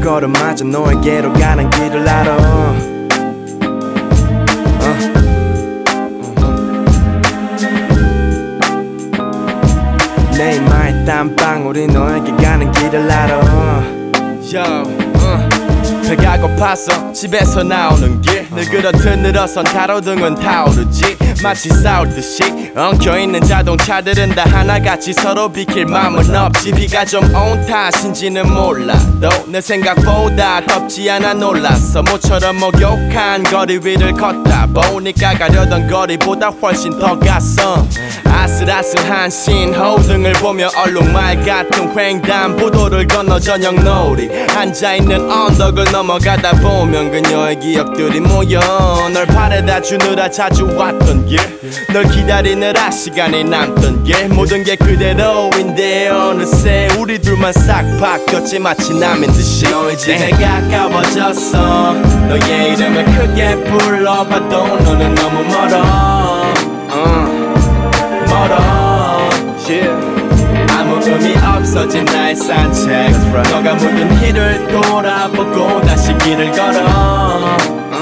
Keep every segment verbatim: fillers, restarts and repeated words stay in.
걸음마저 너에게로 가는 길을 알아. 어. 내 이마에 땀방울이 너에게 가는 길을 알아. Yo, uh. 배가 고파서 집에서 나오는 길 늘그렇듯 늘어선 가로등은 타오르지. 마치 싸울듯이 엉켜있는 자동차들은 다 하나같이 서로 비킬 맘은 없지. 비가 좀 온 탓인지는 몰라도 내 생각보다 덥지 않아 놀랐어. 모처럼 목욕한 거리 위를 걷다 보니까 가려던 거리보다 훨씬 더 갔어. 아슬아슬한 신호등을 보며 얼룩말 같은 횡단보도를 건너 저녁 놀이 앉아있는 언덕을 넘어가다 보면 그녀의 기억들이 모여. 널 바래다 주느라 자주 왔던 길, 널 기다리느라 시간이 남던 길, 모든 게 그대로인데 어느새 우리 둘만 싹 바뀌었지 마치 남인 듯이. 너의 집에 가까워졌어. 너의 이름을 크게 불러봐도 너는 너무 멀어. uh. 멀어. yeah. 아무 의미 없어진 나의 산책. right. 너가 묻은 길을 돌아보고 다시 길을 걸어.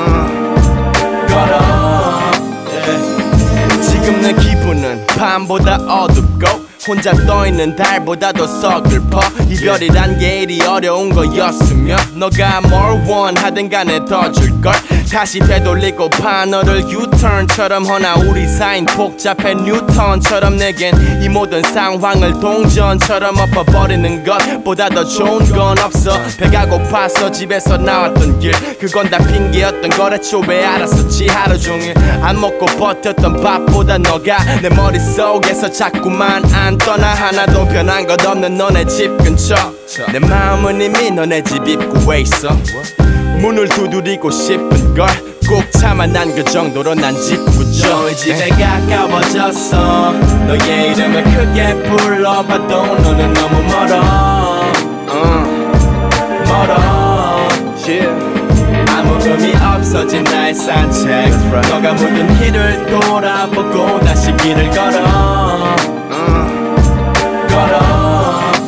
uh. 걸어. yeah. 지금 내 기분은 밤보다 어둡고 혼자 떠있는 달보다도 서글퍼. 이별이란 게 이리 어려운 거였으면 너가 뭘 원하든 간에 더 줄걸. 다시 되돌리고파 너를 유턴처럼. 허나 우리 사인 복잡해 뉴턴처럼. 내겐 이 모든 상황을 동전처럼 엎어버리는 것보다 더 좋은 건 없어. 배가 고파서 집에서 나왔던 길, 그건 다 핑계였던 거랬죠. 왜 알았었지. 하루 종일 안 먹고 버텼던 밥보다 너가 내 머릿속에서 자꾸만 안 떠나. 하나도 변한 것 없는 너네 집 근처. 내 마음은 이미 너네 집 입구에 있어. 문을 두드리고 싶은 걸 꼭 참아. 난 그 정도로 난 짓궂어. 너의 집에 가까워졌어. 너의 이름을 크게 불러봐도 너는 너무 멀어. uh. 멀어. yeah. 아무 의미 없어진 나의 산책. right. 너가 묻은 길을 돌아보고 다시 길을 걸어. uh. 걸어.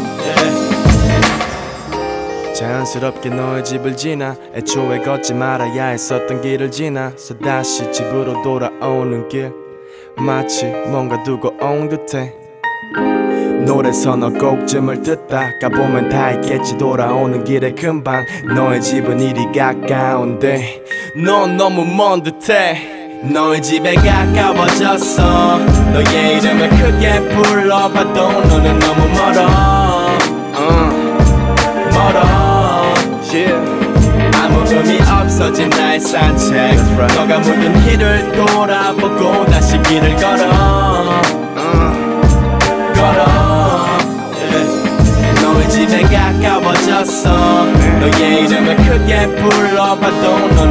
자연스럽게 너의 집을 지나 애초에 걷지 말아야 했었던 길을 지나서 다시 집으로 돌아오는 길, 마치 뭔가 두고 온 듯해. 노래 서너 곡쯤을 듣다 가보면 다 있겠지. 돌아오는 길에 금방 너의 집은 이리 가까운데 넌 너무 먼 듯해. 너의 집에 가까워졌어. 너의 이름을 크게 불러봐도 너는 너무 멀어. uh. 멀어. yeah. 아무 의미 없어진 나의 산책. right. 너가 묻은 길을 돌아보고 다시 길을 걸어. uh. 걸어. yeah. 너의 집에 가까워졌어. yeah. 너의 이름을 크게 불러봐도 넌